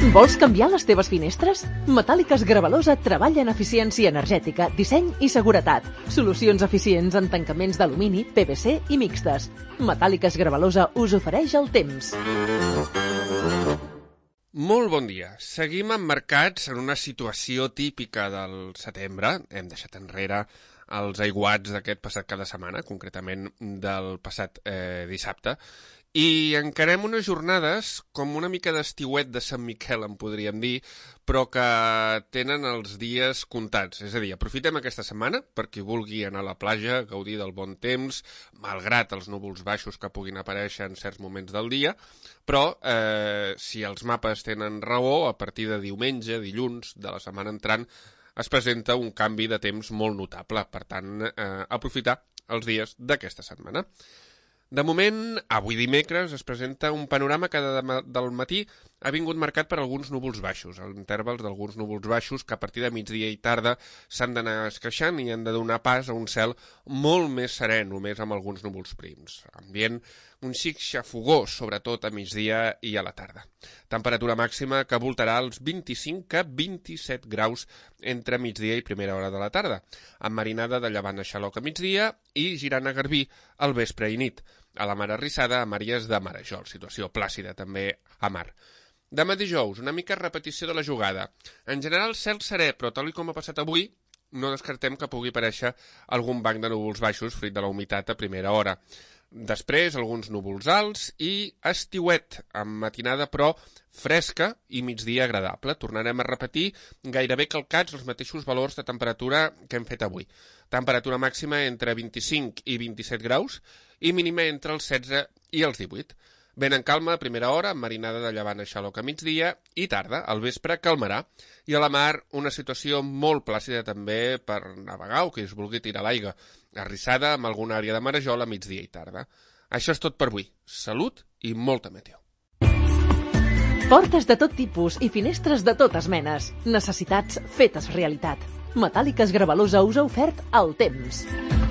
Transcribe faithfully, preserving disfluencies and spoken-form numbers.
Vols canviar les teves finestres? Metàl·liques Gravalosa treballa en eficiència energètica, disseny i seguretat. Solucions eficients en tancaments d'alumini, P V C i mixtes. Metàl·liques Gravalosa us ofereix el temps. Molt bon dia. Seguim emmarcats en una situació típica del setembre. Hem deixat enrere els aiguats d'aquest passat cada setmana, concretament del passat eh, dissabte, i encarem unes jornades com una mica d'estiuet de Sant Miquel, en podríem dir, però que tenen els dies comptats. És a dir, aprofitem aquesta setmana per qui vulgui anar a la platja, gaudir del bon temps, malgrat els núvols baixos que puguin aparèixer en certs moments del dia, però eh, si els mapes tenen raó, a partir de diumenge, dilluns, de la setmana entrant, es presenta un canvi de temps molt notable. Per tant, eh, aprofitar els dies d'aquesta setmana. De moment, avui dimecres, es presenta un panorama que del matí ha vingut marcat per alguns núvols baixos, els intervals d'alguns núvols baixos que a partir de migdia i tarda s'han d'anar esqueixant i han de donar pas a un cel molt més serè, només amb alguns núvols prims. Ambient un xic xafogós, sobretot a migdia i a la tarda. Temperatura màxima que voltarà els vint-i-cinc a vint-i-set graus entre migdia i primera hora de la tarda, amb marinada de llevant a xaloc a migdia i girant a Garbí al vespre i nit, a la mar arrissada a Màries de Marajol, situació plàcida també a mar. Demà dijous, una mica repetició de la jugada. En general, cel serè, però tal com ha passat avui, no descartem que pugui aparèixer algun banc de núvols baixos fruit de la humitat a primera hora. Després, alguns núvols alts i estiuet, amb matinada però fresca i migdia agradable. Tornarem a repetir gairebé calcats els mateixos valors de temperatura que hem fet avui. Temperatura màxima entre vint-i-cinc i vint-i-set graus i mínima entre els setze i els divuit. Vent en calma a primera hora, amb marinada de llevant a xaloc a migdia i tarda, al vespre calmarà. I a la mar, una situació molt plàcida també per navegar o qui es vulgui tirar a l'aigua, arrissada amb alguna àrea de Marajol a migdia i tarda. Això és tot per avui. Salut i molta meteo. Portes de tot tipus i finestres de totes menes. Necessitats fetes realitat. Metàl·liques Gravalosa us ha ofert el temps.